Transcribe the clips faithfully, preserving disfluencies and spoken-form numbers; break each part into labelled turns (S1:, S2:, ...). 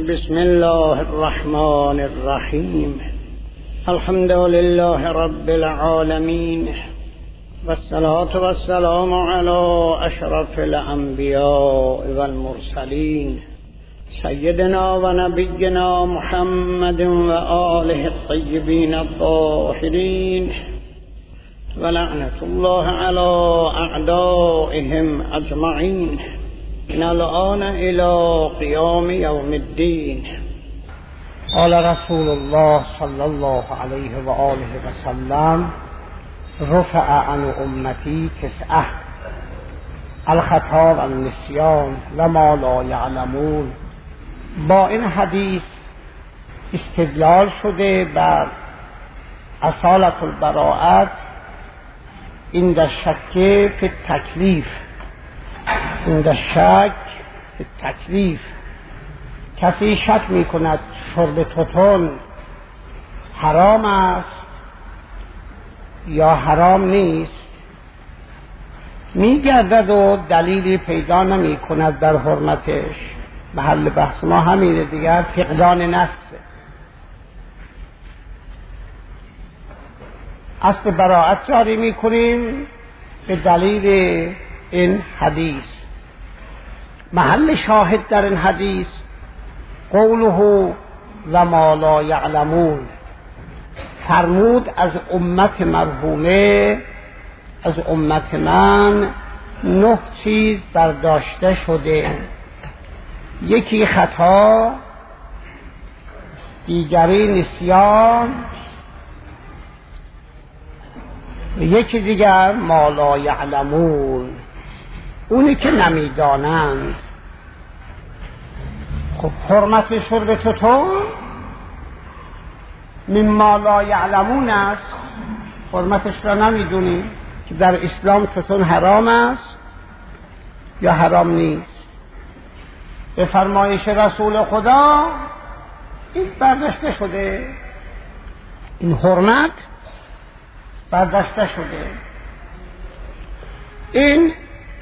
S1: بسم الله الرحمن الرحیم. الحمد لله رب العالمین والصلاة والسلام على اشرف الانبیاء والمرسلین سیدنا و نبینا محمد و آله الطیبین الطاهرین و لعنت الله علی اعدائهم اجمعین من الآن إلى قيام يوم الدين.
S2: قال رسول الله صلى الله عليه وآله وسلم رفع عن أمتي تسعة الخطا والنسيان وما لا يعلمون. با این حدیث استدلال شده بر اصالت البراءت عند الشک فی التکلیف. عند شک تکلیف، کسی شک می کند شرب توتون حرام است یا حرام نیست، می گردد و دلیلی پیدا نمی کند در حرمتش. محل بحث ما همینه دیگر، فقدان نص. اصل براءت جاری می کنیم به دلیل این حدیث. محل شاهد در این حدیث قوله و ما لا یعلمون، فرمود از امت مرحومه، از امت من نه چیز برداشته شده، یکی خطا، دیگری نسیان، یکی دیگر ما لا یعلمون، اونی که نمیدانند. خب حرمت شرب توتون مما لا یعلمون است، حرمتش را نمیدونیم که در اسلام توتون حرام است یا حرام نیست. به فرمایش رسول خدا این برداشته شده، این حرمت برداشته شده. این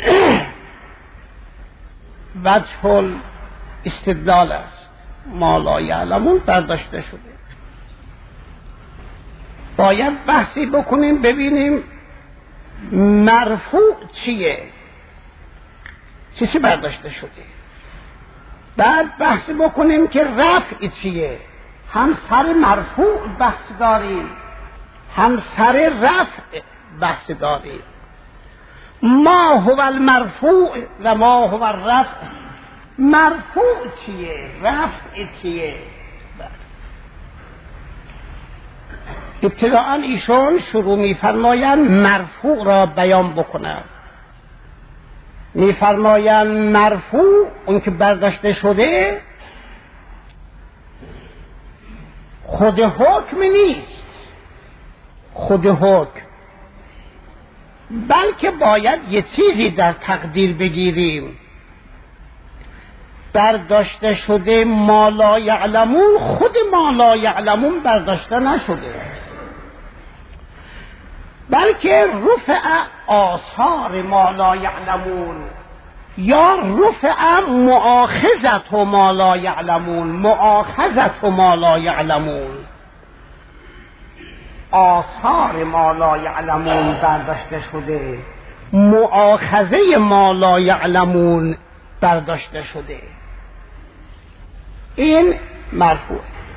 S2: وجه استدلال است، ما لا یعلمون برداشته شده. باید بحثی بکنیم ببینیم مرفوع چیه، چیزی برداشته شده. بعد بحثی بکنیم که رفع چیه، هم سر مرفوع بحث داریم هم سر رفع بحث داریم. ما هو المرفوع و ما هو الرفع. مرفوع چیه، رفع چیه؟ ابتداء ایشون شروع می‌فرمایند مرفوع را بیان بکنند. می‌فرمایند مرفوع اون که برداشته شده خود حکم نیست، خود حکم، بلکه باید یه چیزی در تقدیر بگیریم. برداشته شده ما لا یعلمون، خود ما لا یعلمون برداشته نشده، بلکه رفع آثار ما لا یعلمون یا رفع مؤاخذت ما لا یعلمون. مؤاخذت ما لا یعلمون، آثار ما لا یعلمون برداشته شده، مؤاخذه ما لا یعلمون برداشته شده. این مرفوع.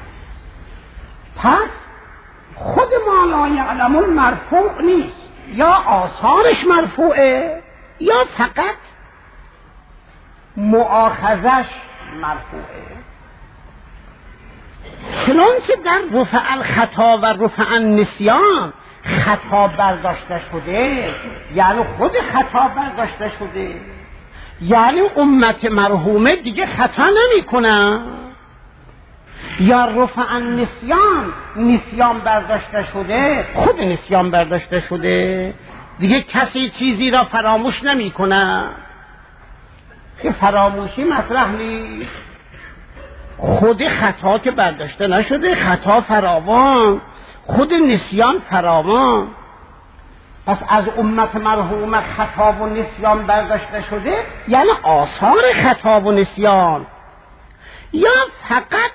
S2: پس خود ما لا یعلمون مرفوع نیست، یا آثارش مرفوعه یا فقط مؤاخذش مرفوعه. چنانچه در رفع الخطا و رفع النسیان خطا برداشته شده، یعنی خود خطا برداشته شده، یعنی امت مرحومه دیگه خطا نمی کنن. یا رفع النسیان، نسیان برداشته شده، خود نسیان برداشته شده، دیگه کسی چیزی را فراموش نمی کنه، که فراموشی مطرح نیست. خود خطا که برداشته نشده، خطا فراوان، خود نسیان فراوان. پس از امت مرحومه خطا و نسیان برداشته شده، یعنی آثار خطا و نسیان، یا فقط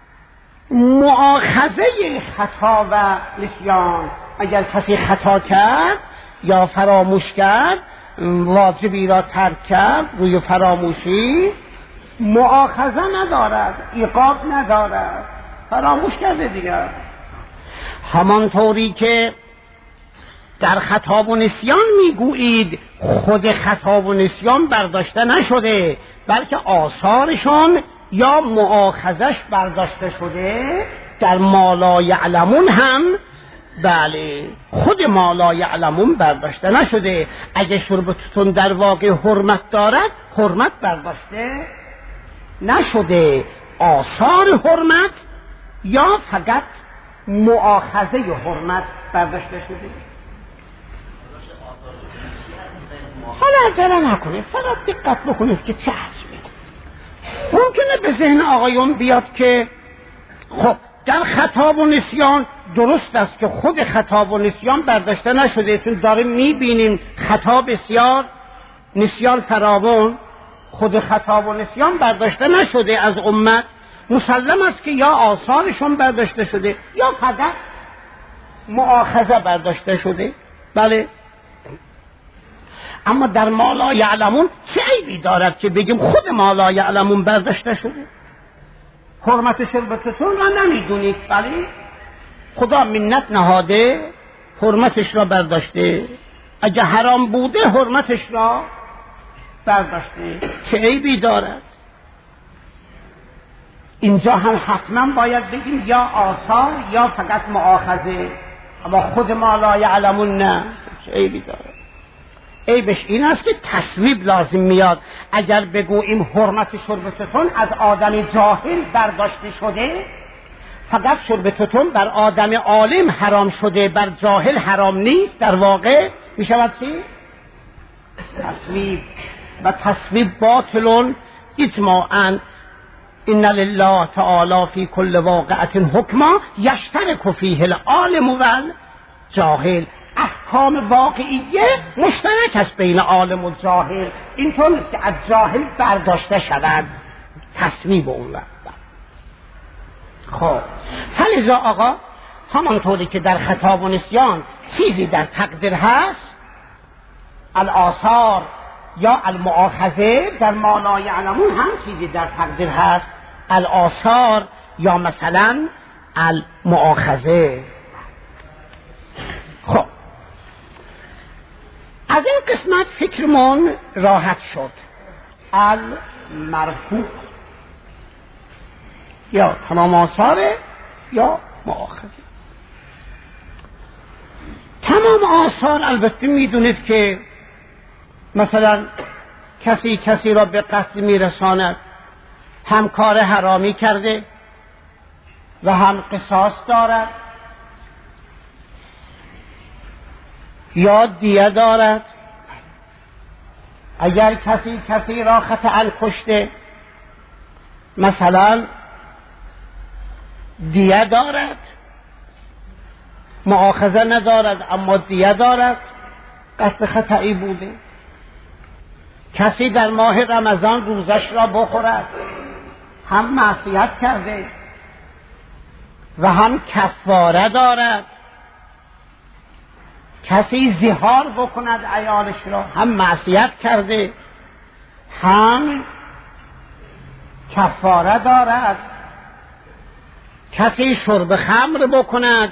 S2: مؤاخذه خطا و نسیان. اگر کسی خطا کرد یا فراموش کرد، واجبی را ترک کرد روی فراموشی، مؤاخذه ندارد، عقاب ندارد، فراموش کرده دیگر. همانطوری که در خطا و نسیان میگویید خود خطا و نسیان برداشته نشده، بلکه آثارشون یا مؤاخذش برداشته شده، در ما لا یعلمون هم بله خود ما لا یعلمون برداشته نشده. اگه شربتتون در واقع حرمت دارد، حرمت برداشته نشده، آثار حرمت یا فقط مؤاخذه حرمت برداشته شده. حالا عجله نکنید، فقط دقت بکنید که چه حسبه. ممکنه به ذهن آقایون بیاد که خب در خطا و نسیان درست است که خود خطا و نسیان برداشته نشده، چون داریم میبینیم خطا بسیار، نسیان فراوان، خود خطا و نسیان برداشته نشده از امت. مسلم است که یا آثارشون برداشته شده یا فقط مؤاخذه برداشته شده. بله، اما در ما لا یعلمون چه عیبی دارد که بگیم خود ما لا یعلمون برداشته شده؟ حرمت شربتتون را نمیدونید، بله خدا منت نهاده، حرمتش را برداشته. اگه حرام بوده حرمتش را برداشته، چه عیبی دارد؟ اینجا هم حتما باید بگیم یا آثار یا فقط مؤاخذه، اما خود ما لا یعلمون نه، چه عیبی دارد؟ عیبش این است که تصویب لازم میاد. اگر بگوییم حرمت شربتتون از آدم جاهل برداشته شده، فقط شربتتون بر آدم عالم حرام شده، بر جاهل حرام نیست، در واقع می شود چی؟ تصویب. و تصویب باطلون اجماعاً. ان لله تعالی فی کل واقعة حکما یشترک فیه العالم و الجاهل. احکام واقعیه مشترک است بین عالم و جاهل، اینطور که از جاهل برداشته شود تصویب اون وقت. خب فلذا آقا همانطوری که در خطا و نسیان چیزی در تقدیر هست، الآثار یا المؤاخذه، در ما لا یعلمون هم چیزی در تقدیر هست، الآثار یا مثلا المؤاخذه. خب از این قسمت فکرمون راحت شد. المرفوع یا تمام آثاره یا مؤاخذه. تمام آثار البته میدونید که مثلا کسی کسی را به قتل میرساند، هم کار حرامی کرده و هم قصاص دارد یا دیه دارد. اگر کسی کسی را خطأ کشته، مثلا دیه دارد، مؤاخذه ندارد اما دیه دارد، قصد خطئی بوده. کسی در ماه رمضان روزش را بخورد، هم معصیت کرده و هم کفاره دارد. کسی زهار بکند عیالش را، هم معصیت کرده هم کفاره دارد. کسی شرب خمر بکند،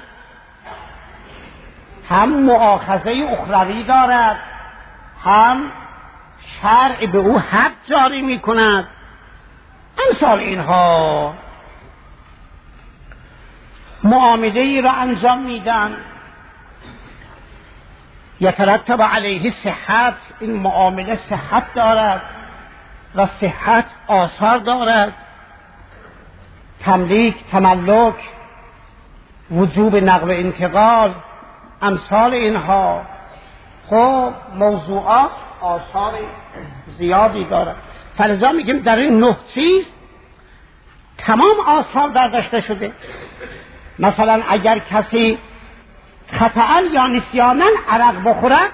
S2: هم مؤاخذه اخروی دارد، هم شرع به او حد جاری می کند. امثال اینها معامله ای را انجام میدن، یترتب علیه صحت، این معامله صحت دارد و صحت آثار دارد، تملیک، تملک، وجوب نقل انتقال، امثال اینها. خب موضوعات آثار زیادی دارد. فلذا میگیم در این نه چیز تمام آثار برداشته شده. مثلا اگر کسی خطأ یا نسیانا عرق بخورد،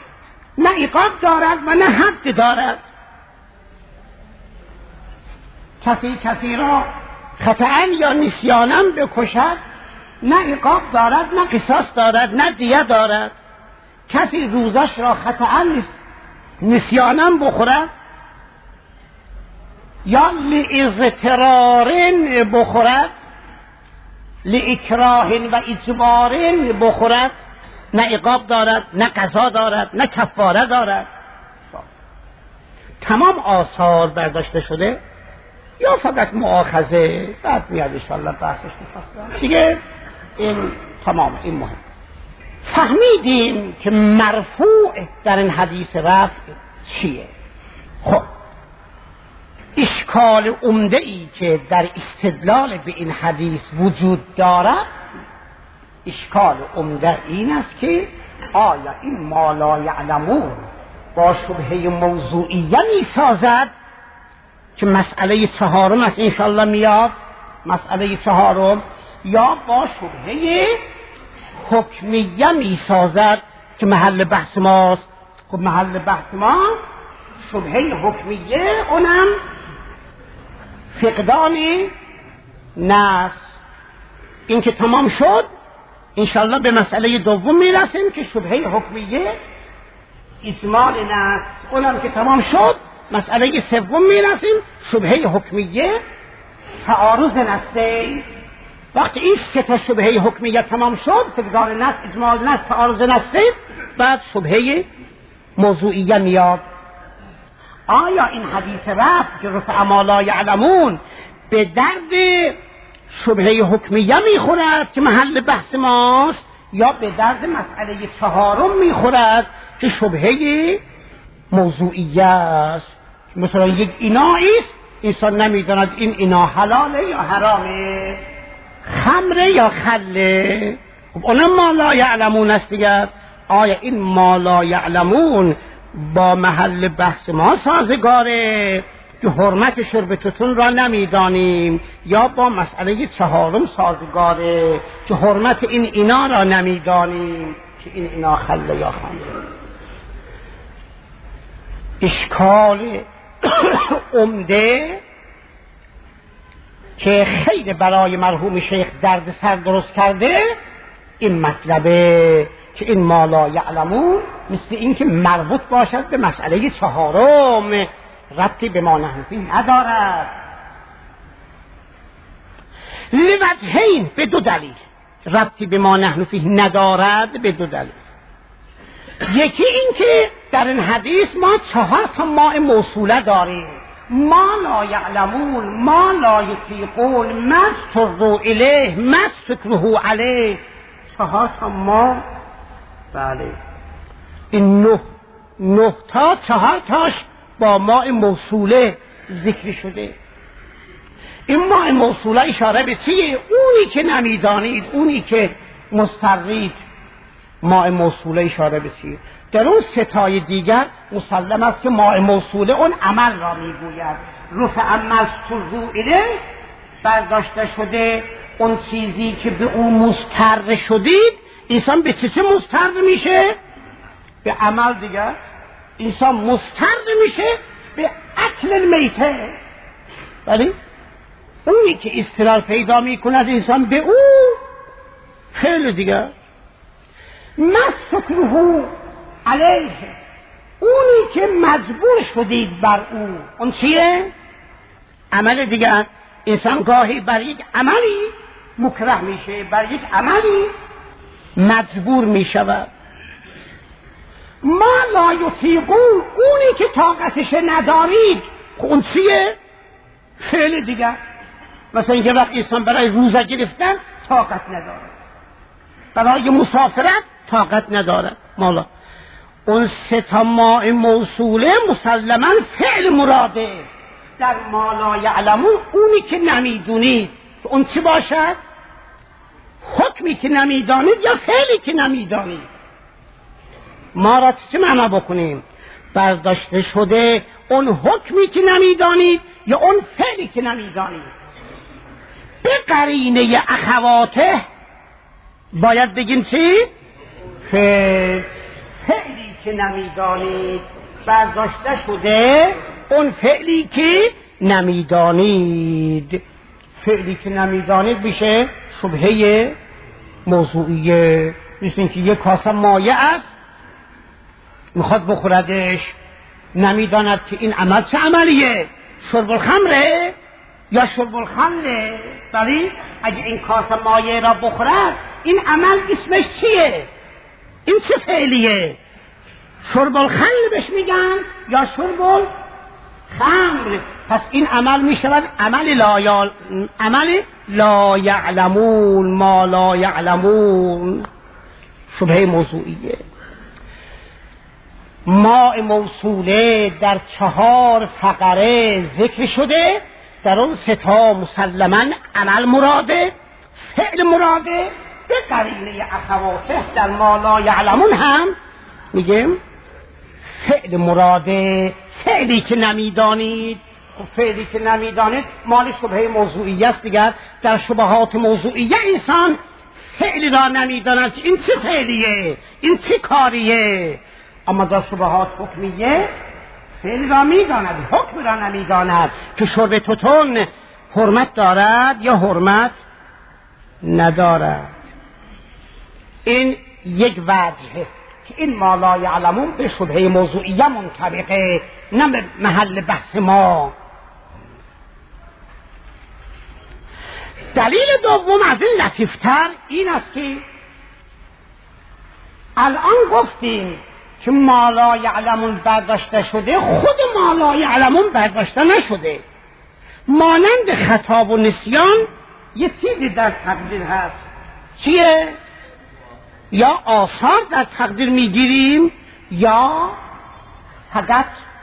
S2: نه عقاب دارد و نه حد دارد. کسی کسی را خطأ یا نسیانا بکشد نه عقاب دارد نه قصاص دارد نه دیه دارد. کسی روزش را خطأ نسیانا بخورد یا لاضطرار بخورد، لاکراه و اجبار بخورد، نه عقاب دارد نه قضا دارد نه کفاره دارد. تمام آثار برداشته شده یا فقط مؤاخذه؟ بعد میاد ان شاء الله بحثش می‌فصلم دیگه. این تمام، این مهم. فهمیدیم که مرفوع در این حدیث رفع چیه. خب اشکال عمده ای که در استدلال به این حدیث وجود دارد، اشکال عمده این است که آیا این ما لا یعلمون با شبهه موضوعیه می سازد که مسئله چهارم است انشاءالله میاد، مسئله چهارم، یا با شبهه حکمیه می سازد که محل بحث ماست. خب محل بحث ما شبهه حکمیه، اونم فقدان نص. این که تمام شد انشاءالله به مسئله دوم میرسیم که شبهه حکمیه اجمال نص، اونم که تمام شد مسئله سوم میرسیم شبهه حکمیه تعارض نصی. وقتی این سه تا شبهه حکمیه تمام شد، فقدان نص، اجمال نص، تعارض نصی، بعد شبهه موضوعیه میاد. آیا این حدیث رفع که رفع ما لا یعلمون به درد شبهه حکمیه میخورد که محل بحث ماست، یا به درد مسئله چهارم میخورد که شبهه موضوعیه است؟ مثلا یک اینایی است، انسان نمیداند این اینا حلاله یا حرامه، خمره یا خله. خب اونم ما لا یعلمون است دیگر. آیا این ما لا یعلمون با محل بحث ما سازگاره که حرمت شرب توتون را نمیدانیم، یا با مسئله چهارم سازگاره که حرمت این اینا را نمیدانیم که این اینا خله یا خمره؟ اشکال عمده که خیلی برای مرحوم شیخ درد سر درست کرده این مطلبه که این ما لا یعلمون مثل این که مربوط باشد به مسئله چهارم، ربطی به ما نحن فیه ندارد. لوجهین، به دو دلیل ربطی به ما نحن فیه ندارد، به دو دلیل. یکی این که در این حدیث ما چهار تا ماء موصوله داریم: ما لا یعلمون، ما لا یطیقون، ما استروا الیه، ما استکرهوا علیه. چهار تا ما. بله این نه نه تا، چهار تاش با ماء موصوله ذکر شده. این ماء موصوله اشاره به چیه؟ اونی که نمیدانید، اونی که مسترید. ماء موصوله اشاره به چیه؟ در اون ستای دیگر مسلم است که ماء موصوله اون عمل را میگوید. رفع مستروا الیه، برداشته شده اون چیزی که به اون مستر شدید. انسان به چه چه مستر میشه؟ به عمل دیگر. انسان مستر میشه به اکل المیته. ولی اونی که اضطرار پیدا میکند انسان به او خیلی دیگر. مسکره علیه، اونی که مجبور شدید بر او، اون چیه؟ عمل دیگر. انسان گاهی بر یک عملی مکره میشه، بر یک عملی مجبور میشود. ما لا یطیقون، اونی که طاقتش ندارید، اون چیه؟ فعل دیگر. مثلا یه وقت انسان برای روزه گرفتن طاقت ندارد، برای مسافرت طاقت ندارد. مالا اون سه تا ماء موصوله مسلما فعل مراده. در ما لا یعلمون اونی که نمیدونید، اون چی باشد؟ حکمی که نمیدانید یا فعلی که نمیدانید. ما را چه معنا بکنیم؟ برداشته شده اون حکمی که نمیدانید یا اون فعلی که نمیدانید. به قرینه اخواته باید بگیم چی؟ فعل. فعلی که نمیدانید برداشته شده اون فعلی که نمیدانید. فعلی که نمیدانید میشه شبهه موضوعیه. مثل اینکه یک کاسه مایه است میخواد بخوردش، نمیداند که این عمل چه عملیه، شرب الخمره یا شرب الخمره. ولی اگه این کاسه مایه را بخورد این عمل اسمش چیه، این چه فعلیه، شرب الخمر بهش میگن یا شرب الخمر. پس این عمل میشود عمل لا یا... عمل لا یعلمون، ما لا یعلمون، شبهه موضوعیه. ماء موصوله در چهار فقره ذکر شده، در اون سه تا مسلماً عمل مراده، فعل مراده، به قرینه اخواته در ما لا یعلمون هم میگیم فعل مراده. فعلی که نمیدانید، فعلی که نمیدانید مال شبهه موضوعیه است دیگر. در شبهات موضوعیه انسان فعلی را نمیداند که این چه فعلیه، این چه کاریه. اما در شبهات حکمیه فعل را میداند، حکم را نمیداند که شرب توتون حرمت دارد یا حرمت ندارد. این یک وجهه که این ما لا یعلمون به شبهه موضوعیه منطبقه، نه به محل بحث ما. دلیل دوم از این لطیفتر این است که الان گفتیم که ما لا یعلمون برداشته شده، خود ما لا یعلمون برداشته نشده. مانند خطا و نسیان یه چیزی در تقدیر هست. چیه؟ یا آثار در تقدیر میگیریم یا فقط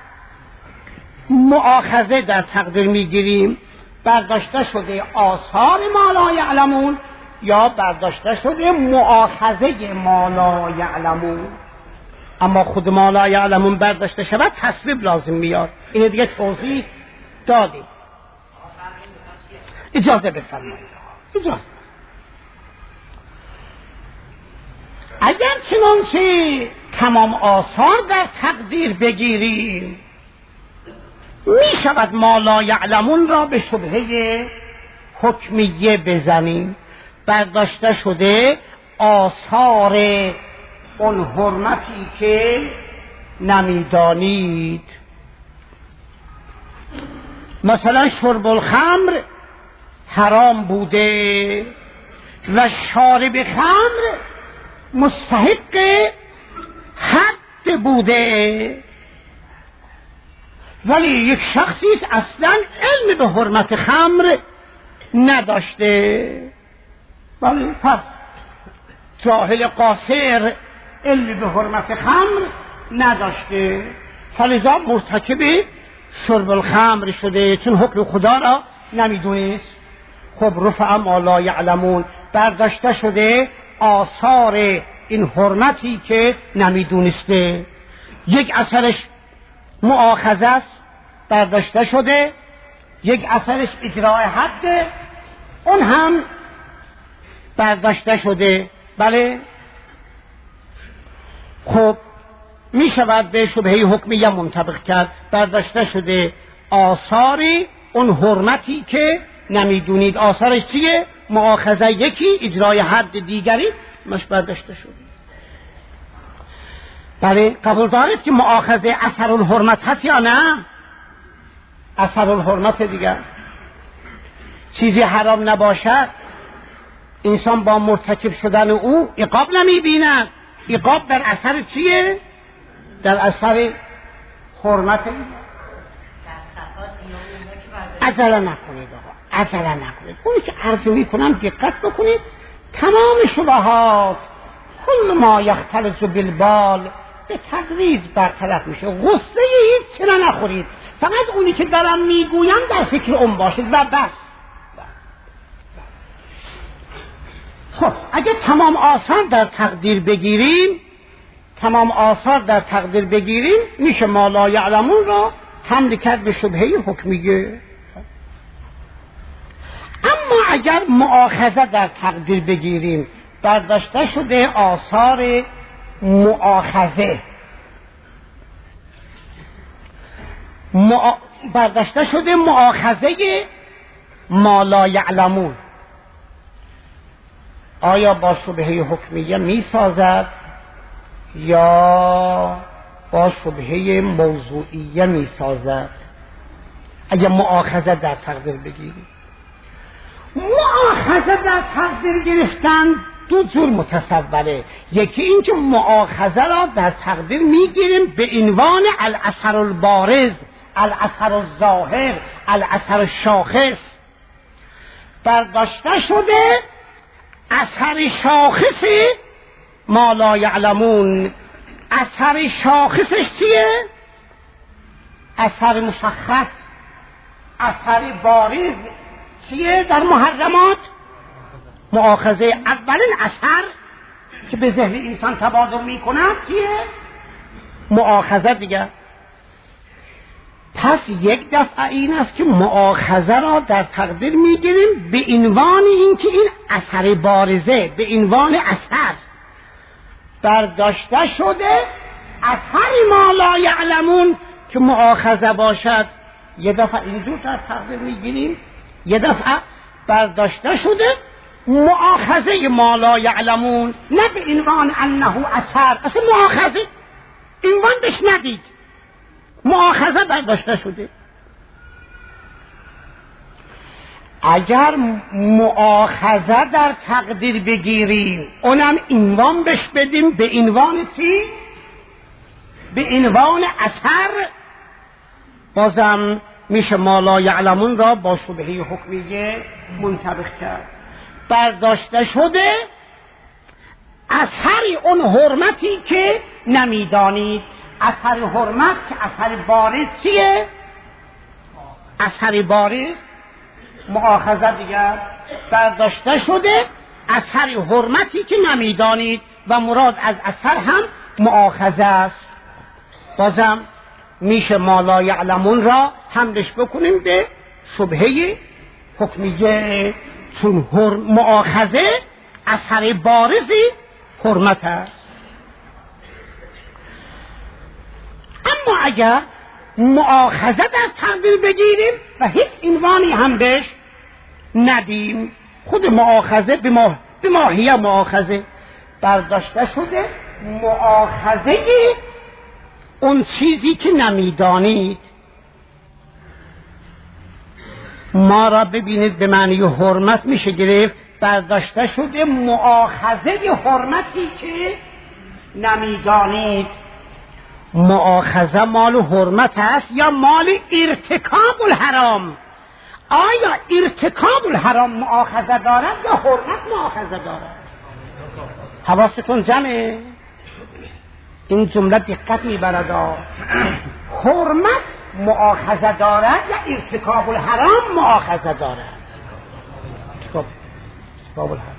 S2: مؤاخذه در تقدیر میگیریم. برداشته شده آثار ما لا یعلمون یا برداشته شده مؤاخذه ما لا یعلمون. اما خود ما لا یعلمون برداشته شود تصویب لازم میاد. اینه دیگه توضیح دادیم. اجازه بفرمایید. اجازه. اگر چنانچه تمام آثار در تقدیر بگیریم می شود ما لا یعلمون را به شبهه حکمیه بزنیم. برداشته شده آثار اون حرمتی که نمیدانید. مثلا شرب الخمر حرام بوده و شارب خمر مستحق حد بوده، ولی یک شخصی اصلا علم به حرمت خمر نداشته. ولی پس جاهل قاصر علم به حرمت خمر نداشته، فلذا مرتکب شرب الخمر شده چون حکم خدا را نمیدونست. خب رفع ما لا یعلمون برداشته شده آثار این حرمتی که نمیدونسته. یک اثرش مؤاخذه است برداشته شده، یک اثرش اجراء حد اون هم برداشته شده. بله خب می شود به شبهه حکمیه منطبق کرد. برداشته شده آثاری اون حرمتی که نمیدونید. آثارش چیه؟ مؤاخذه یکی، اجرای حد دیگری مش برداشته شده. بله قبول دارید که مؤاخذه اثر الحرمت هست یا نه؟ اثر الحرمت دیگر چیزی حرام نباشد انسان با مرتکب شدن او عقاب نمی بیند. عقاب در اثر چیه؟ در اثر حرمت. عجله نکنید آقا، عجله نکنید. اونی که عرض می کنم دقت بکنید. تمام شبهات کل ما یختلط بالبال به تدریج برطرف میشه. غصه هیچ چیزی نخورید، فقط اونی که دارم میگویم در فکر اون باشید و بس. خب اگه تمام آثار در تقدیر بگیریم تمام آثار در تقدیر بگیریم میشه ما لا یعلمون را حمل کرد به شبهه حکمیه. اما اگر مؤاخذه در تقدیر بگیریم برداشته شده آثار مؤاخذه. برداشته شده مؤاخذه ما لا یعلمون. آیا با شبهه حکمیه می سازد یا با شبهه موضوعیه می سازد؟ اگه مؤاخذه در تقدیر بگیریم، مؤاخذه در تقدیر گرفتن دو جور متصوره. یکی این که مؤاخذه را در تقدیر میگیریم به عنوان الاثر البارز، الاثر الظاهر، الاثر الشاخص. برداشته شده اثر شاخص ما لا یعلمون. اثر شاخصش چیه؟ اثر مشخص. اثر بارز چیه در محرمات؟ مؤاخذه. اولین اثر که به ذهن انسان تبادر میکنه چیه؟ مؤاخذه دیگه. پس یک دفعه این است که مؤاخذه را در تقدیر میگیریم به عنوان اینکه این اثر بارزه، به عنوان اثر برداشته شده اثر ما لا یعلمون که مؤاخذه باشد. یه دفعه اینجور در تقدیر میگیریم، یه دفعه برداشته شده مؤاخذه ما لا یعلمون، نه به عنوان انه اثر. اصلا مؤاخذه عنوان بهش ندید، مؤاخذه برداشته شده. اگر مؤاخذه در تقدیر بگیریم اونم عنوان بهش بدیم به عنوان چی؟ به عنوان اثر، بازم میشه ما لا یعلمون را با شبهه حکمیه منطبق کرد. برداشته شده اثر اون حرمتی که نمیدانید. اثر حرمت که اثر بارز چیه؟ اثر بارز مؤاخذه دیگر. برداشته شده اثر حرمتی که نمیدانید و مراد از اثر هم مؤاخذه است. بازم میشه ما لا یعلمون را حملش بکنیم به شبهه حکمیه، چون مؤاخذه اثر بارزی حرمت است. اما اگر مؤاخذه در تقدیر بگیریم و هیچ عنوانی هم بهش ندیم، خود مؤاخذه به ماهیه مؤاخذه برداشته شده مؤاخذه اون چیزی که نمیدانید. ما را ببینید به معنی حرمت میشه گرفت. برداشته شده مؤاخذه حرمتی که نمیدانید. مؤاخذه مال حرمت است یا مال ارتکاب الحرام؟ آیا ارتکاب الحرام مؤاخذه دارد یا حرمت مؤاخذه دارد؟ حواستون جمعه؟ این جمله دقت میبرد. حرمت مؤاخذه دارد یا ارتکاب الحرام مؤاخذه دارد؟ ارتکاب الحرام.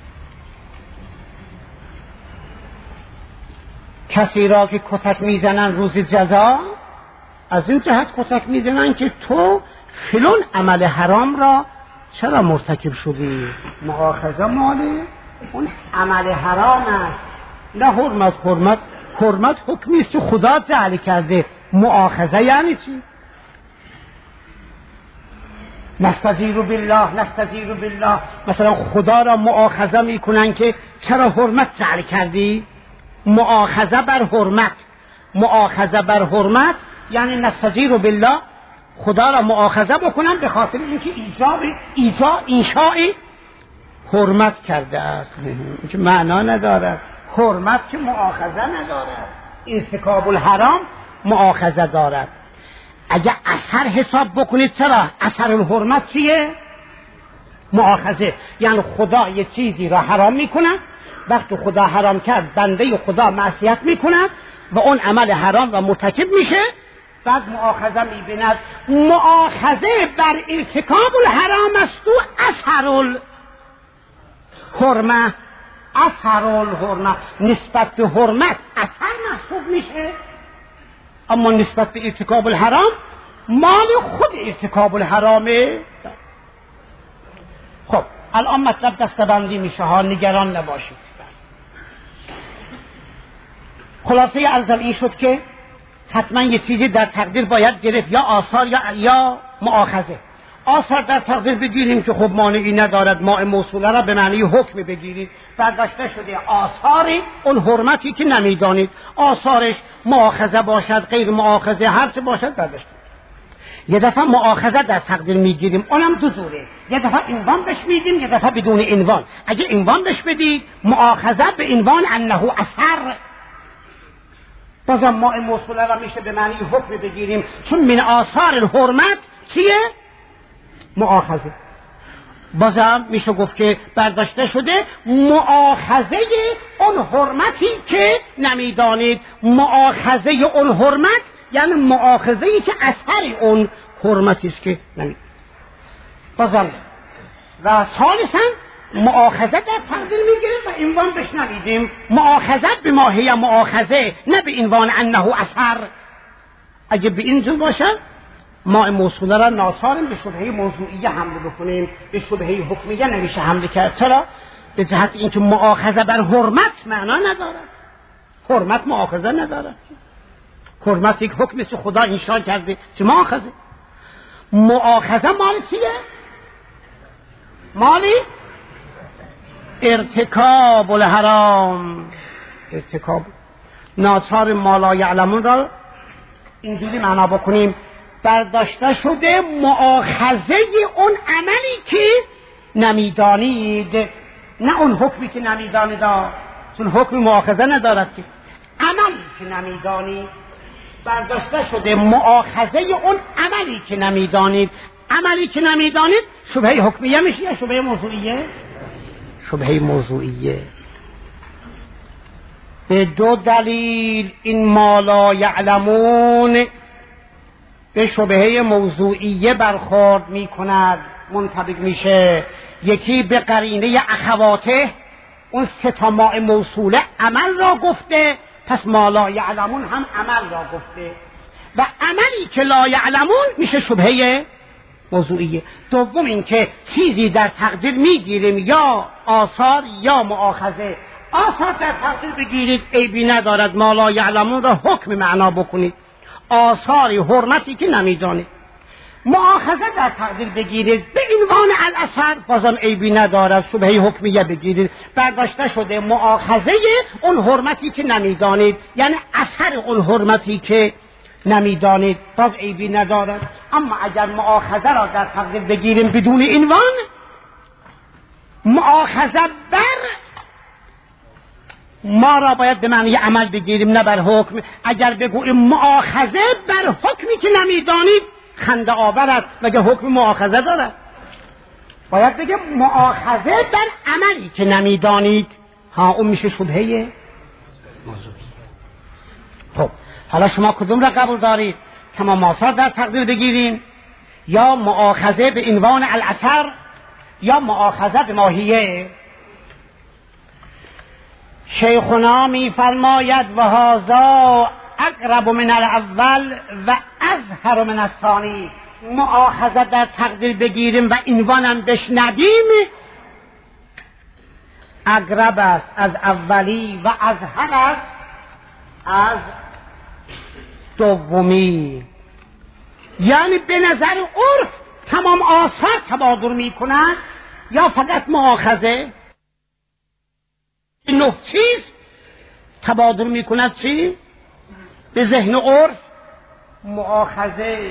S2: کسی را که کتک میزنن روز جزا، از این جهت کتک میزنن که تو فلان عمل حرام را چرا مرتکب شدی؟ مؤاخذه مال اون عمل حرام است، نه حرمت. حرمت حرمت حکمی است که خدا جعل کرده. مؤاخذه یعنی چی؟ نستجیر بالله نستجیر بالله. مثلا خدا را مؤاخذه میکنن که چرا حرمت جعل کردی؟ مؤاخذه بر حرمت. مؤاخذه بر حرمت یعنی نستجیر بالله، خدا را مؤاخذه بکنن به خاطر اینکه ایجاب ایجاب انشاء حرمت کرده است. که معنا ندارد. حرمت که مؤاخذه ندارد، ارتکاب الحرام مؤاخذه دارد. اگر اثر حساب بکنید چرا اثر الحرمت چیه؟ مؤاخذه. یعنی خدا یه چیزی را حرام میکند، وقتی خدا حرام کرد بنده خدا معصیت میکند و اون عمل حرام را مرتکب میشه، بعد مؤاخذه میبیند. مؤاخذه بر ارتکاب الحرام است و اثر الحرمه. اثر الحرمه نسبت به حرمت اثر محسوب میشه، اما نسبت به ارتکاب الحرام مال خود ارتکاب الحرامه. خب الان مطلب دستبندی میشه ها، نگران نباشید. خلاصه ارزم این شد که حتما یه چیزی در تقدیر باید گرفت، یا آثار یا یا مؤاخذه. آثار در تقدیر بگیریم که خب مانعی ندارد، ما موصوله را به معنی حکم بگیرید. برداشته شده آثار اون حرمتی که نمیدانید، آثارش مؤاخذه باشد غیر مؤاخذه هر چه باشد برداشته. یه دفعه مؤاخذه در تقدیر میگیریم، اونم دو جوره، یه دفعه عنوان بهش میدیم، یه دفعه بدون عنوان. اگه عنوان بهش بدید مؤاخذه به عنوان انه اثر، بازم ما موصوله را میشه به معنی حکم بگیریم، چون من آثار الحرمت چیه؟ مؤاخذه. بازم میشه گفت که برداشته شده مؤاخذه اون حرمتی که نمیدانید. مؤاخذه اون حرمت یعنی مؤاخذه‌ای که اثر اون حرمتی است که نمیدانید. بازم و ثالثاً مؤاخذه در تقدیر میگیریم و عنوان بهش نمیدیم. مؤاخذه به ماهی مؤاخذه، نه به عنوان انه اثر. اگه به این جور باشه ما موصوله را ناصاریم به شبهه موضوعیه حمله بکنیم، به شبهه حکمیه نمیشه حمله کرد. چرا؟ به جهت اینکه مؤاخذه بر حرمت معنا ندارد. حرمت مؤاخذه ندارد. حرمت یک حکمی که خدا انشاء کرده، چه مؤاخذه؟ مؤاخذه مال چیه؟ مالی ارتکاب الحرام. ارتکاب ناصار ما لا یعلمون را اینجوری معنا بکنیم برداشته شده مؤاخذه اون عملی که نمیدانید، نه اون حکمی که نمیدانید، چون حکم مؤاخذه ندارد که عملی که نمیدانید. برداشته شده مؤاخذه اون عملی که نمیدانید. عملی که نمیدانید شبهه حکمیه میشه یا شبهه موضوعیه؟ شبهه موضوعیه. به دو دلیل این ما لا یعلمون به شبهه موضوعیه برخورد می کند، منطبق میشه. یکی به قرینه اخواته، اون سه تا ماء موصوله عمل را گفته، پس ما لا یعلمون هم عمل را گفته و عملی که لا یعلمون میشه شبهه موضوعیه. دوم این که چیزی در تقدیر میگیریم یا آثار یا مؤاخذه. آثار در تقدیر بگیرید عیبی ندارد، ما لا یعلمون را حکم معنا بکنید، آثاری حرمتی که نمیدانید. مؤاخذه در تقدیر بگیرید به عنوان الاثر، بازم عیبی ندارد، شبهه حکمیه بگیرید. برداشته شده مؤاخذه اون حرمتی که نمیدانید، یعنی اثر اون حرمتی که نمیدانید، باز عیبی ندارد. اما اگر مؤاخذه را در تقدیر بگیریم بدون عنوان، مؤاخذه بر ما را باید به معنی عمل بگیریم نه بر حکم. اگر بگوییم مؤاخذه بر حکمی که نمیدانید خنده آور است، مگه حکم مؤاخذه دارد؟ باید بگیم مؤاخذه بر عملی که نمیدانید. ها اون میشه شبهه موضوعی. خب حالا شما کدوم را قبول دارید؟ تمام آثار در تقدیر بگیریم یا مؤاخذه به عنوان الاثر یا مؤاخذه به ماهیه؟ شیخنا می فرماید و هذا اقرب من الاول و اظهر من الثانی. مؤاخذه در تقدیر بگیریم و عنوانم بشنویم اقرب است از اولی و اظهر است از دومی. یعنی به نظر عرف تمام آثار تبادر می کند یا فقط مؤاخذه؟ نه چیز تبادر می کند. چی؟ به ذهن عرف مؤاخذه.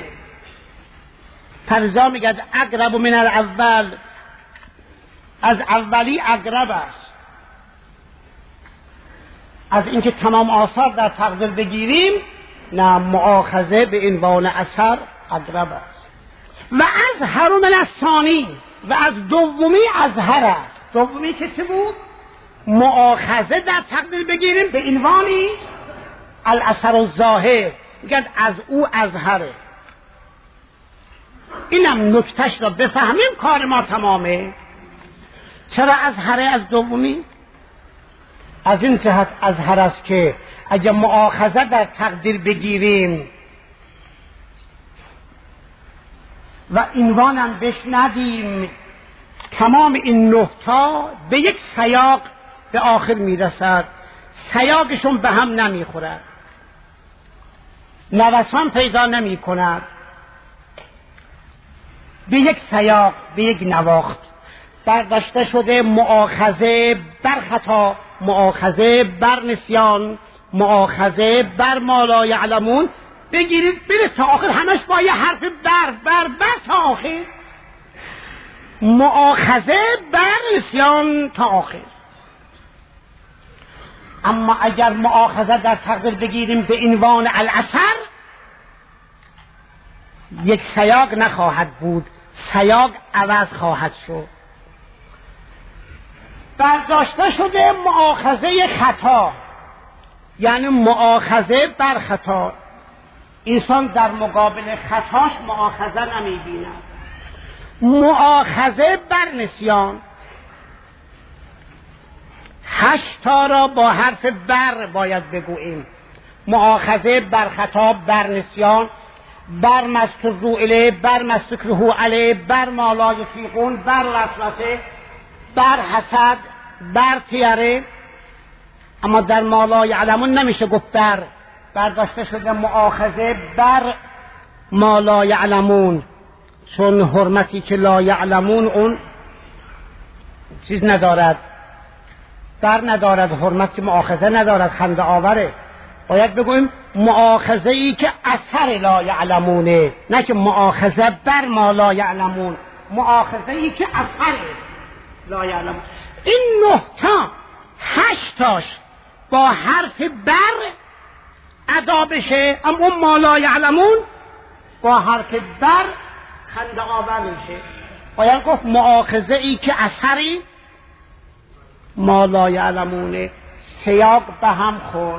S2: فرضا میگه اقرب من الاول، از اولی اقرب است از اینکه تمام آثار در تقدیر بگیریم. نه، مؤاخذه به عنوان اثر اقرب است. و اظهر من الثانی، و از دومی اظهر است. دومی که چه بود؟ مؤاخذه در تقدیر بگیریم به عنوانی الاثر الظاهر، میگن از او اظهره. اینم نکتهش را بفهمیم کار ما تمامه. چرا اظهره از دومی؟ از این جهت اظهر است که اگر مؤاخذه در تقدیر بگیریم و عنوانم بشنویم، تمام این نکتا به یک سیاق به آخر میرسد، سیاقشون به هم نمیخورد. نوسان پیدا نمی کند، به یک سیاق، به یک نواخت برداشته شده مؤاخذه بر خطا، مؤاخذه بر نسیان، مؤاخذه بر ما لا یعلمون. بگیرید بره تا آخر، همش با یه حرف بر بر بر تا آخر، مؤاخذه بر نسیان تا آخر. اما اگر مؤاخذه در تقدیر بگیریم به عنوان الاثر، یک سیاق نخواهد بود، سیاق عوض خواهد شد. برداشته شده مؤاخذه خطا، یعنی مؤاخذه بر خطا. انسان در مقابل خطاش مؤاخذه نمی بیند. مؤاخذه بر نسیان، هشت تا را با حرف بر باید بگوییم. مؤاخذه بر خطا، بر نسیان، بر مسترو الیه، بر مستکره علیه، بر ما لا یطیقون، بر وسوسه، بر حسد، بر طیره. اما در ما لا یعلمون نمیشه گفت بر، برداشته شده مؤاخذه بر ما لا یعلمون، چون حرمتی که لا یعلمون اون چیز ندارد، بر ندارد، حرمتی مؤاخذه ندارد، خنده آوره. باید بگویم مؤاخذه ای که اثر لا یعلمونه، نه که مؤاخذه بر ما لا یعلمون، مؤاخذه ای که اثر لا یعلمون. این نه تا هشتاش با حرف بر ادا بشه، اما اون ما لا یعلمون با حرف بر خنده آور میشه. باید گفت مؤاخذه ای که اثری ما لا یعلمونه. سیاق به هم خورد.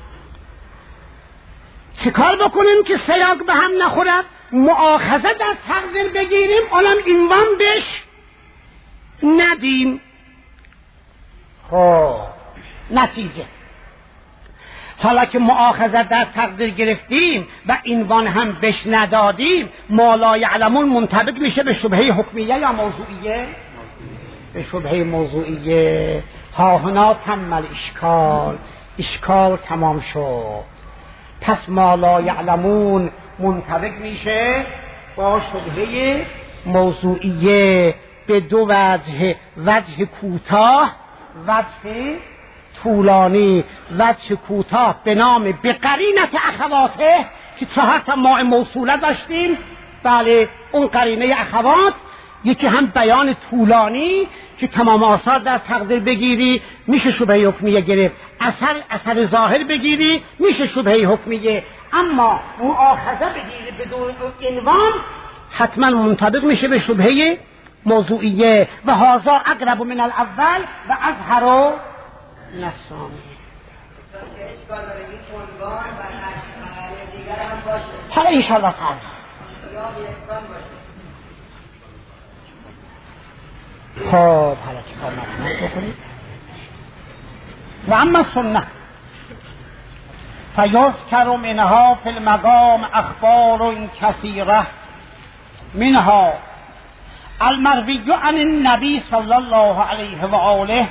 S2: چه کار بکنیم که سیاق به هم نخورد؟ مؤاخذه در تقدیر بگیریم، آنم عنوان بش ندیم. خب نتیجه، حالا که مؤاخذه در تقدیر گرفتیم و عنوان هم بش ندادیم، ما لا یعلمون منطبق میشه به شبهه حکمیه یا موضوعیه؟ به شبهه موضوعیه. ها هنا تم الاشکال، اشکال تمام شد. پس ما لا یعلمون منطبق میشه با شبهه موضوعیه به دو وجه، وجه کوتاه، وجه طولانی. وجه کوتاه به نام به قرینت اخواته که چهار تا ماء موصوله داشتیم. بله، اون قرینه اخوات، یکی هم بیان طولانی که تمام آثار در تقدیر بگیری میشه شبهه حکمیه گرفت، اثر اثر ظاهر بگیری میشه شبهه حکمیه، اما مؤاخذه بگیری بدون عنوان حتما منطبق میشه به شبهه موضوعیه. و هذا اقرب من الاول و اظهر من الثانی. حالا انشاءالله تعالی خب حالا چه کار نکنم بکنید. و اما سنه فیذکر منها فی المقام اخبار کثیره، منها المروی عن النبی صلی الله علیه و آله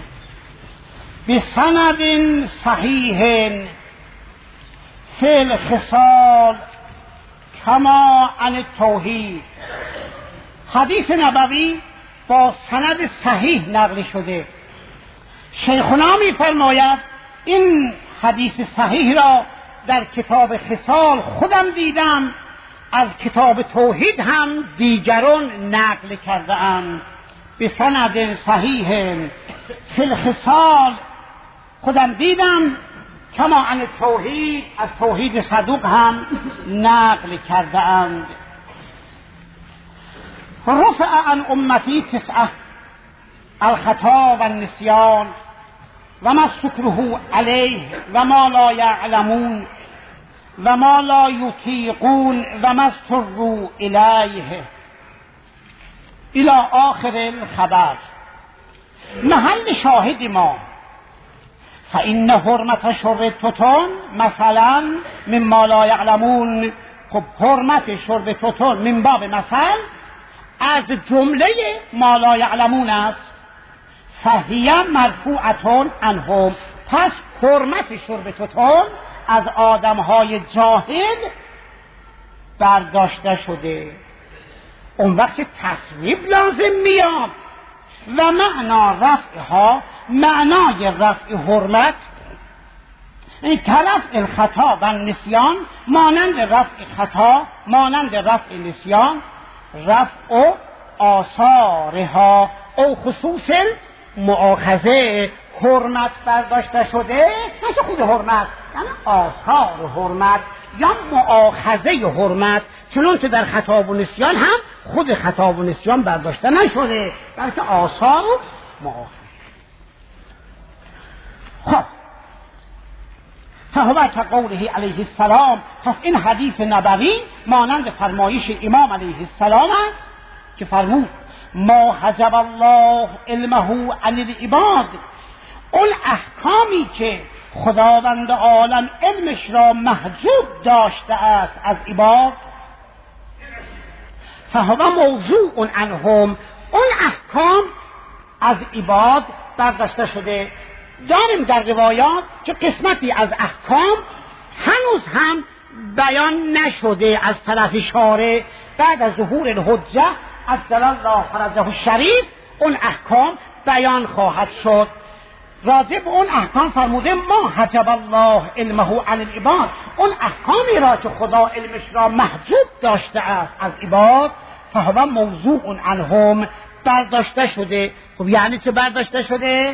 S2: بسند صحیح فی الخصال کما عن التوحید. حدیث نبوی با سند صحیح نقل شده. شیخنا می فرماید این حدیث صحیح را در کتاب خصال خودم دیدم، از کتاب توحید هم دیگران نقل کرده ام. به سند صحیح فی الخصال خودم دیدم، کما عن توحید از توحید صدوق هم نقل کرده اند. رفع عن امتی تسعه، الخطا و النسیان و ما سکره علیه و ما لا یعلمون و ما لا یطیقون و ما استروا الیه الی آخر الخبر. محل شاهد ما فإن حرمت شرب توتون مثلا مما لا یعلمون. خب حرمت شرب توتون من باب مثل از جمله ما لا یعلمون است. فهی مرفوعتون عنهم، پس حرمت شرب توتون از آدمهای جاهل برداشته شده. اون وقت تصویب لازم میاد و معنا رفعها، معنای رفع حرمت، این طرف الخطا و نسیان، مانند رفع خطا، مانند رفع نسیان، رفع و آثارها او خصوص مؤاخذه، حرمت برداشته شده، نه خود حرمت، یعنی آثار حرمت یا مؤاخذه حرمت، چون که در خطا و نسیان هم خود خطا و نسیان برداشته نشده، بلکه آثار و مؤاخذه. خب فهو كقوله علیه السلام، پس این حدیث نبوی مانند فرمایش امام علیه السلام است که فرمود ما حجب الله علمه عن العباد، اون احکامی که خداوند عالم علمش را محجوب داشته است از عباد، فهو موضوع عنهم، اون احکام از عباد برداشته شده. داریم در روایات که قسمتی از احکام هنوز هم بیان نشده از طرف شارع، بعد از ظهور الحجه عجل الله فرجه الشریف اون احکام بیان خواهد شد. راجع به اون احکام فرموده ما حجب الله علمه عن العباد، اون احکامی را که خدا علمش را محجوب داشته است از عباد، فهو موضوع عنهم، برداشته شده. خب یعنی چه برداشته شده؟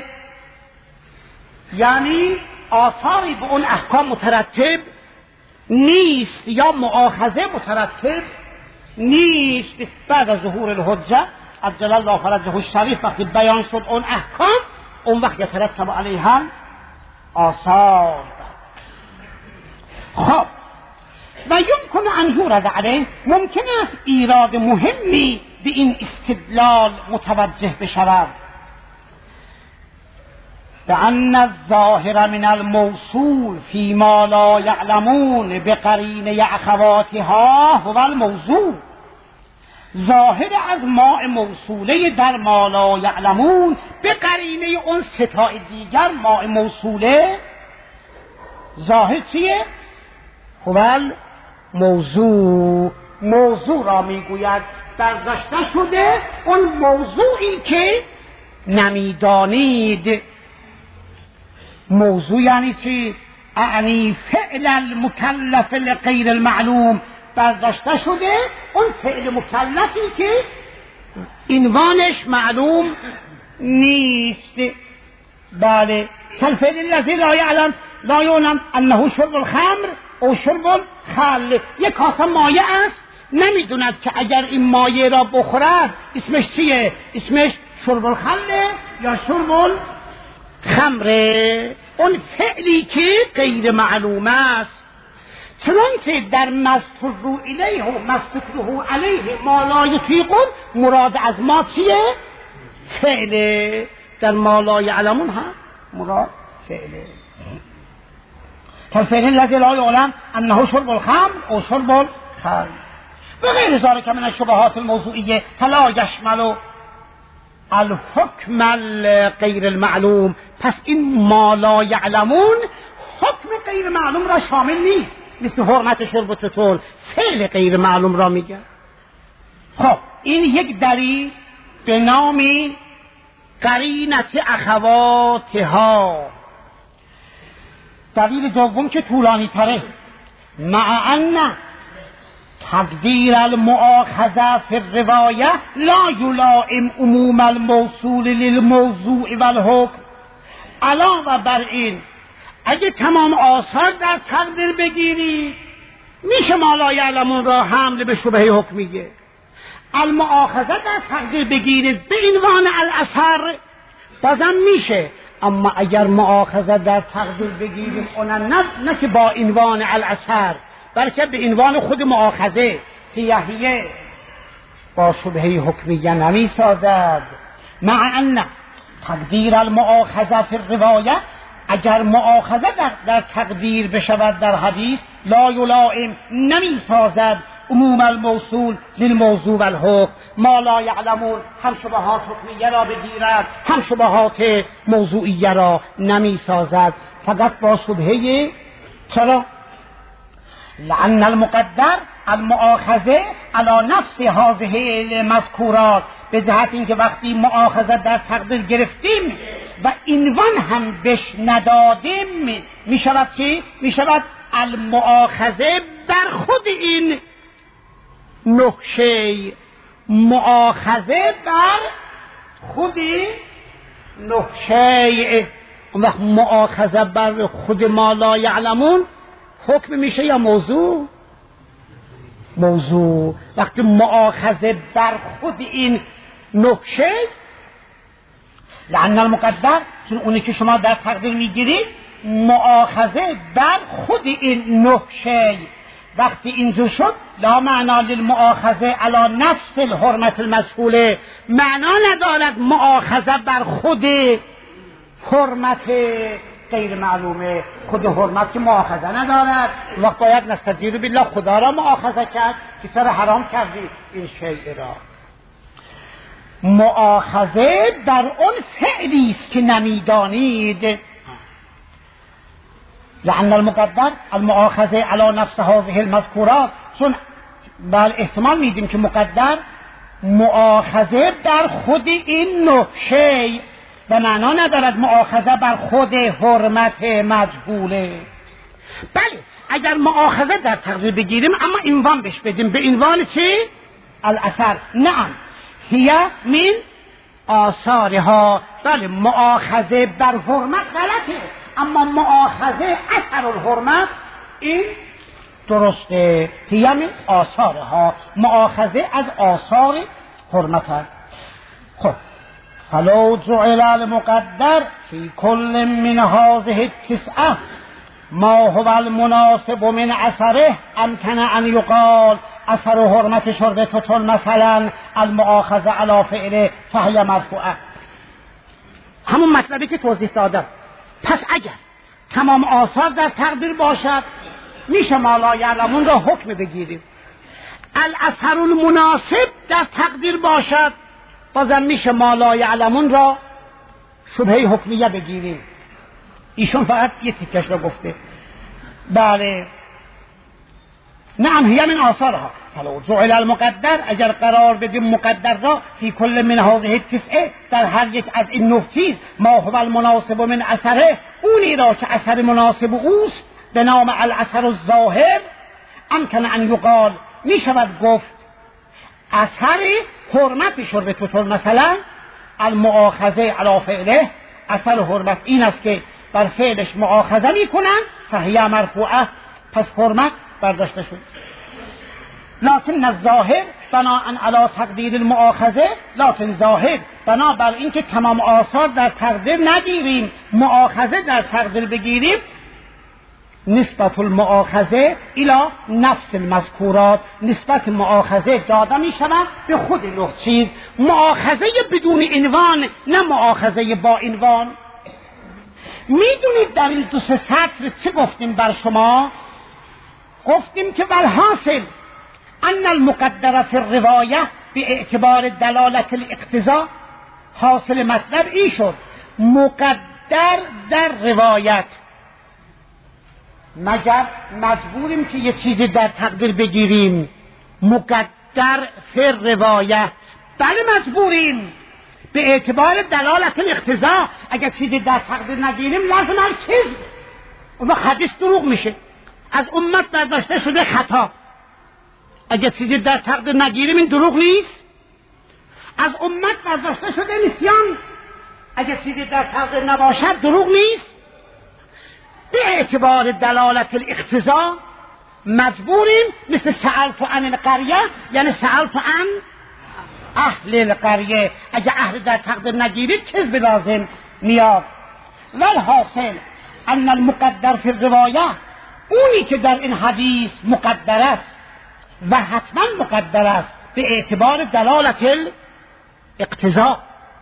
S2: یعنی آثاری به اون احکام مترتب نیست یا مؤاخذه مترتب نیست. بعد از ظهور الحجه عجل الله فرجه الشریف وقتی بیان شد اون احکام، اون وقت یترتب علیها آثار. خب و یمکن ان یورد علیه، ممکن است ایراد مهمی به این استدلال متوجه بشود، بأن الظاهر من الموصول فيما لا يعلمون بقرینه اخواتها هو الموضوع، ظاهر از ماء موصوله در ما لا یعلمون به قرینه اون ستای دیگر ماء موصوله، ظاهر چیه؟ هو الموضوع، موضوع را میگوید برداشته شده اون موضوعی که نمیدانید. موضوع یعنی چی؟ اعنی فعل المکلف لغیر المعلوم، برداشته شده اون فعل مکلفی که عنوانش معلوم نیست. بله، کالفعل الذی لا یعلم لا یعلم انه شرب الخمر او شرب الخل، یک کاسه مایه است، نمیدوند که اگر این مایه را بخورد اسمش چیه؟ اسمش شرب الخل یا شرب الخمر. اون فعلی که غیر معلوم است، چنانچه در مستفر الیه و مستفره علیه ما لا یطیقون، مراد از ما چیه؟ فعله. در ما لا یعلمون هم مراد فعله. فالفعل الذی لا یعلم انه شرب الخمر او شرب الخل و غیر ذلک من الشبهات الموضوعیه فلا یشمل الحکم غیر المعلوم. پس این ما لا یعلمون حکم غیر معلوم را شامل نیست، مثل حرمت شرب و تطول فعل غیر معلوم را میگه. خب این یک دلیل به نام قرینه اخواتها. دلیل دوم که طولانی تره، مع ان تقدیر المؤاخذه فی الروایه لا یلائم عموم الموصول للموضوع والحکم. علاوه بر این اگه تمام آثار در تقدیر بگیری میشه ما لا یعلمون را حمل به شبهه حکمیه. المؤاخذه در تقدیر بگیرید به عنوان الاثر بازم میشه، اما اگر مؤاخذه در تقدیر بگیریم اون نه نه که با عنوان الاثر، بلکه به عنوان خود مؤاخذه هیهیه، با شبهه حکمیه نمی سازد. مع ان تقدیر المؤاخذه فی الروایه، اگر مؤاخذه در, در تقدیر بشود در حدیث، لا یلائم نمی سازد عموم الموصول للموضوع والحکم. ما لا یعلمون هم شبهات حکمیه را بگیرد هم شبهات موضوعیه را نمی سازد، فقط با شبهه چرا؟ لأن المقدر المؤاخذه على نفس هذه المذکورات، به جهت اینکه وقتی مؤاخذه در تقدیر گرفتیم و عنوان هم بهش ندادیم، می شود چی؟ می شود المؤاخذه بر خود این نقشه، مؤاخذه بر خود نقشه. اون وقت مؤاخذه بر خود ما لا یعلمون حکم میشه یا موضوع؟ موضوع. وقتی مؤاخذه بر خود این نقشه، لأن المقدر، چون اونی که شما در تقدیر میگیرید، مؤاخذه بر خود این نقشه. وقتی اینجور شد لا معنا للمؤاخذه علی نفس الحرمت المجهوله، معنا ندارد مؤاخذه بر خود حرمت غیر معلومه. خود حرمت که مؤاخذه ندارد، وقت باید نستجیر بالله خدا را مؤاخذه کرد که سر حرام کردی این شیء را. مؤاخذه بر اون فعلی است که نمیدانید. لأن المقدر المؤاخذه على نفس هذه المذکورات، چون بل احتمال میدیم که مقدر مؤاخذه بر خود این نقشه و معنا ندارد مؤاخذه بر خود حرمت مجهوله. بله اگر مؤاخذه در تقدیر بگیریم اما عنوان بهش بدیم، به عنوان چی؟ الاثر. نعم هی من آثارها. بله مؤاخذه بر حرمت غلطه، اما مؤاخذه اثر الحرمت این درسته. هی من آثارها، مؤاخذه از آثار حرمت است. خب فلو جعل المقدر في كل من هذه التسعة ما هو المناسب من اثره امکن ان یقال اثر حرمت شرب توتون مثلا المؤاخذه علی فعله فهی مرفوعه. همون مطلبی که توضیح دادم. پس اگر تمام آثار در تقدیر باشد میشه ما لا یعلمون را حکم بگیریم. الاثر المناسب در تقدیر باشد بازم میشه ما لا یعلمون را شبهه حکمیه بگیریم. ایشون فقط یه تیکش را گفته. بله نعم هی من آثارها. فلو جعل المقدر، اگر قرار بدیم مقدر را فی کل من هذه التسعه، در هر یک از این نه چیز، ما هو المناسب من اثره، اونی را که اثر مناسب اوست به نام الاثر الظاهر، امکن ان یقال می شود گفت اثر حرمت شرب توتون مثلا المؤاخذه علی فعله، اثر حرمت این است که بر فعلش مؤاخذه می کنند، فهی مرفوعه، پس حرمت برداشته شد. لكن الظاهر بناء على تقدیر المؤاخذه، لكن ظاهر بنا بر اینکه تمام آثار در تقدیر نگیریم، مؤاخذه در تقدیر بگیریم، نسبت المؤاخذه الى نفس المذکورات، نسبت مؤاخذه داده می شود به خود نه چیز. مؤاخذه بدون عنوان، نه مؤاخذه با عنوان. میدونید در این دو سه سطر چه گفتیم بر شما؟ گفتیم که بالحاصل ان المقدر فی الروایه به اعتبار دلالت الاقتضا، حاصل مطلب این شد مقدر در روایت. مگر مجبوریم که یه چیزی در تقدیر بگیریم مقدر فی الروایه؟ بله مجبوریم به اعتبار دلالت الاقتضا. اگر چیزی در تقدیر نگیریم لازم الکذب، اون حدیث دروغ میشه. از امت برداشته شده خطا، اگر چیزی در تقدیر نگیریم این دروغ نیست. از امت برداشته شده نسیان، اگر چیزی در تقدیر نباشد دروغ نیست. به اعتبار دلالت الاقتضا مجبوریم، مثل سألت عن القریه، یعنی سألت عن اهل القریه. اگر اهل در تقدیر نگیرید کذب لازم میاد. والحاصل ان المقدر فی الروایه، اونی که در این حدیث مقدر است و حتما مقدر است به اعتبار دلالت الاقتضا،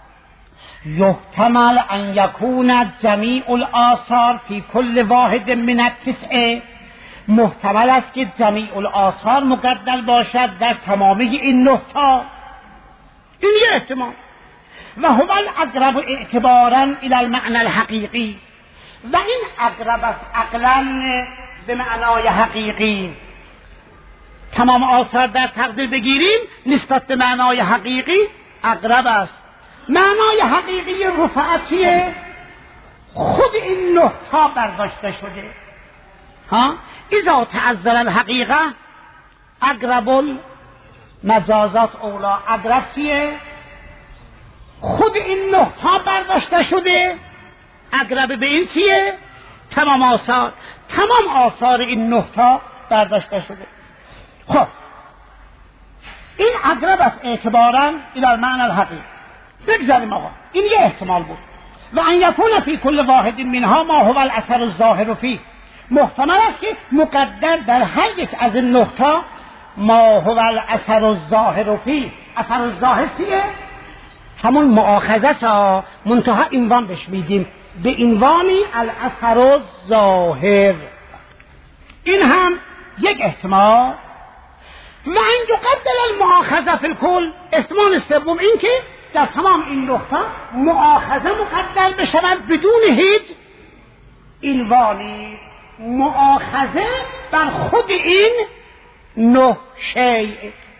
S2: یحتمل ان یکون جمیع الآثار فی کل واحد من التسعه، محتمل است که جمیع الآثار مقدر باشد در تمامی این نه تا. این یه احتمال. و هو الاقرب اعتبارا الى المعنى الحقیقی، و این اقرب است عقلا به معنای حقیقی تمام آثار در تقدیر بگیریم نسبت به معنای حقیقی اقرب است. معنای حقیقی رفعت چیه؟ خود این نه تا برداشته شده. ها اذا تعذر الحقیقه اقرب المجازات اولا. اقرب چیه؟ خود این نه تا برداشته شده. اقرب به این چیه؟ تمام آثار تمام آثار این نه تا برداشته شده. خب این اقرب است اعتبارا الى المعنى الحقیقی. بگذاریم آقا این یه احتمال بود. و ان یکون فی کل واحد منها ما هو الاثر الظاهر فیه. محتمل است که مقدر در هر یک از این نه تا ما هو الاثر الظاهر فیه. اثر الظاهر چیه؟ همون مؤاخذه تا منتها عنوان بهش میدیم به عنوانی الاثر الظاهر. این هم یک احتمال. و ان یقدر المؤاخذه فی الکل. احتمال سوم این که در تمام این نقطه مؤاخذه مقدر بشود بدون هیچ عنوانی. مؤاخذه بر خود این نه شیء.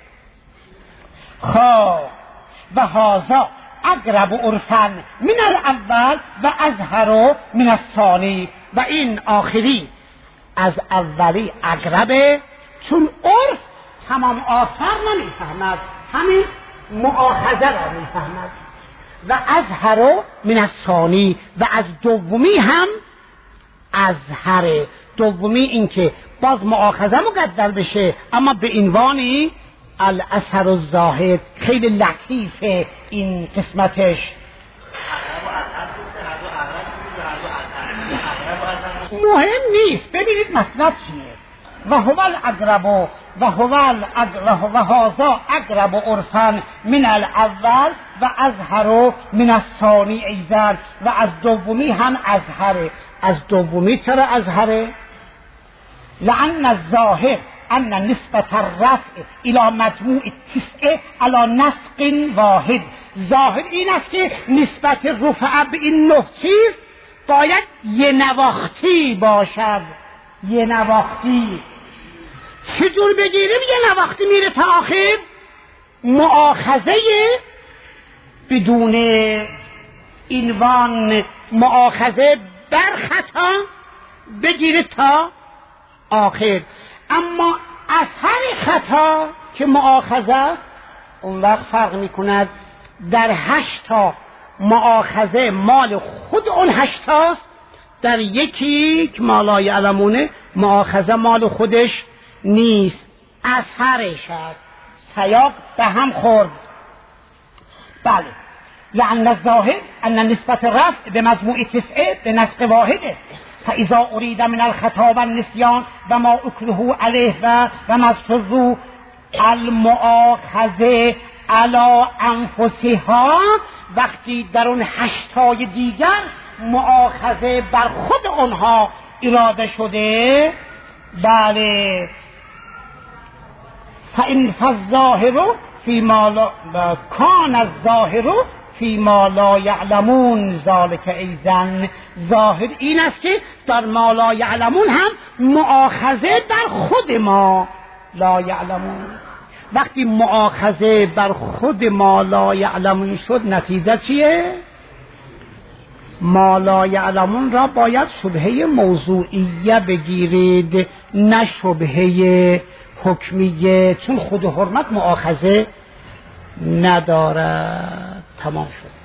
S2: خب و هذا اقرب عرفا من الاول و اظهر من الثانی. و این آخری از اولی اقربه چون عرف تمام آثار نمیفهمد، همین مؤاخذه را میفهمد. و اظهر من الثانی و از دومی هم اظهر. دومی این که باز مؤاخذه مقدر بشه اما به عنوانی الاثر الظاهر. خیلی لطیفه این قسمتش. مهم نیست، ببینید مطلب چیه. و هو الاقرب و هو الاقرب و هذا اقرب عرفا من الاول و اظهر من الثانی ایضا. و از دومی هم اظهره. از دومی چرا اظهره؟ لأن الظاهر ان نسبت الرفع الى مجموع تسعه على نسق واحد. ظاهر این است که نسبت رفع به این نه چیز باید یه نواختی باشد. یه نواختی چجور بگیریم یه نواختی میره تا آخر؟ مؤاخذه بدون عنوان، مؤاخذه بر خطا بگیره تا آخر. اما اثر خطا که مؤاخذه است اون وقت فرق میکند. در هشتا مؤاخذه مال خود اون هشتاست، در یکی که مالای علمونه مؤاخذه مال خودش نیست، اثرش است. سیاق به هم خورد. بله. لأن الظاهر ان نسبت رفع به مجموع تسعه به نسق واحده. فاذا اريد من الخطا والنسيان و ما اکره علیه و و مسترو المؤاخذه علی انفسها. وقتی در اون هشتای دیگر مؤاخذه بر خود آنها اراده شده، بله، فإن فالظاهر فيما لا كان الظاهر فيما لا يعلمون ذلك ایضا. ظاهر این است که در ما لا یعلمون هم مؤاخذه بر خود ما لا یعلمون. وقتی مؤاخذه بر خود ما لا یعلمون شد نتیجه چیه؟ ما لا یعلمون را باید شبهه موضوعیه بگیرید نه شبهه حکمیه، چون خود حرمت مؤاخذه ندارد. تمام شد.